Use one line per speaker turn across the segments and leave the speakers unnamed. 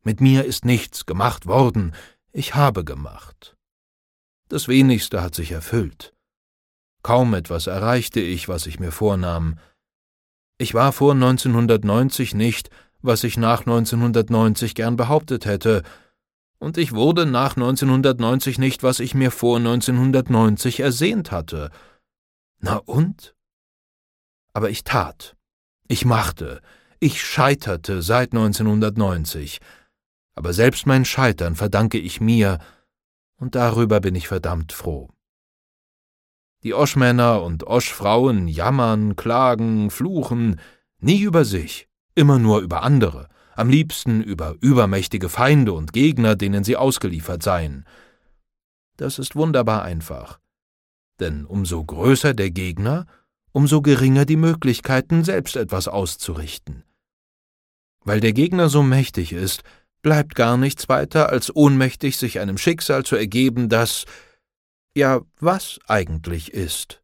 Mit mir ist nichts gemacht worden, ich habe gemacht. Das Wenigste hat sich erfüllt. Kaum etwas erreichte ich, was ich mir vornahm. Ich war vor 1990 nicht, was ich nach 1990 gern behauptet hätte, und ich wurde nach 1990 nicht, was ich mir vor 1990 ersehnt hatte. Na und? Aber ich tat, ich machte, ich scheiterte seit 1990, aber selbst mein Scheitern verdanke ich mir, und darüber bin ich verdammt froh. Die Oschmänner und Oschfrauen jammern, klagen, fluchen, nie über sich, immer nur über andere, am liebsten über übermächtige Feinde und Gegner, denen sie ausgeliefert seien. Das ist wunderbar einfach, denn umso größer der Gegner, umso geringer die Möglichkeiten, selbst etwas auszurichten. Weil der Gegner so mächtig ist, bleibt gar nichts weiter, als ohnmächtig sich einem Schicksal zu ergeben, das, ja, was eigentlich ist.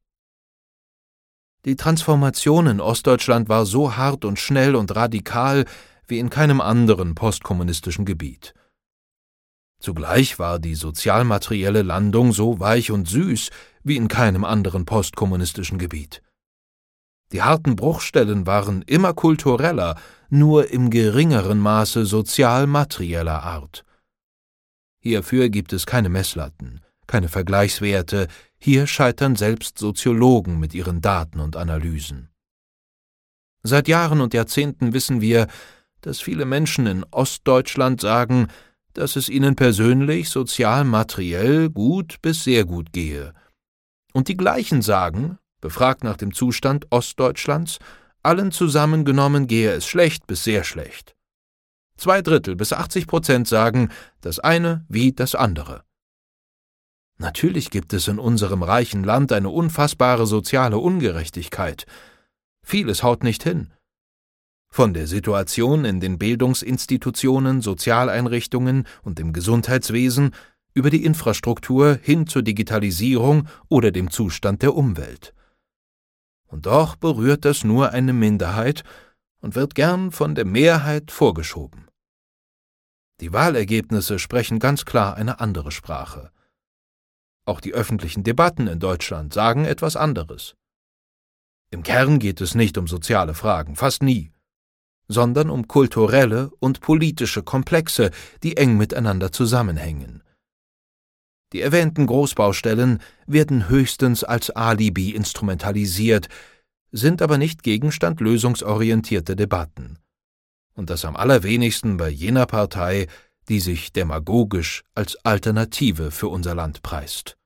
Die Transformation in Ostdeutschland war so hart und schnell und radikal wie in keinem anderen postkommunistischen Gebiet. Zugleich war die sozialmaterielle Landung so weich und süß wie in keinem anderen postkommunistischen Gebiet. Die harten Bruchstellen waren immer kultureller, nur im geringeren Maße sozial-materieller Art. Hierfür gibt es keine Messlatten, keine Vergleichswerte, hier scheitern selbst Soziologen mit ihren Daten und Analysen. Seit Jahren und Jahrzehnten wissen wir, dass viele Menschen in Ostdeutschland sagen, dass es ihnen persönlich sozial-materiell gut bis sehr gut gehe. Und die gleichen sagen, befragt nach dem Zustand Ostdeutschlands, allen zusammengenommen gehe es schlecht bis sehr schlecht. 2/3 bis 80% sagen das eine wie das andere. Natürlich gibt es in unserem reichen Land eine unfassbare soziale Ungerechtigkeit. Vieles haut nicht hin. Von der Situation in den Bildungsinstitutionen, Sozialeinrichtungen und im Gesundheitswesen über die Infrastruktur hin zur Digitalisierung oder dem Zustand der Umwelt. Und doch berührt das nur eine Minderheit und wird gern von der Mehrheit vorgeschoben. Die Wahlergebnisse sprechen ganz klar eine andere Sprache. Auch die öffentlichen Debatten in Deutschland sagen etwas anderes. Im Kern geht es nicht um soziale Fragen, fast nie, sondern um kulturelle und politische Komplexe, die eng miteinander zusammenhängen. Die erwähnten Großbaustellen werden höchstens als Alibi instrumentalisiert, sind aber nicht Gegenstand lösungsorientierter Debatten. Und das am allerwenigsten bei jener Partei, die sich demagogisch als Alternative für unser Land preist.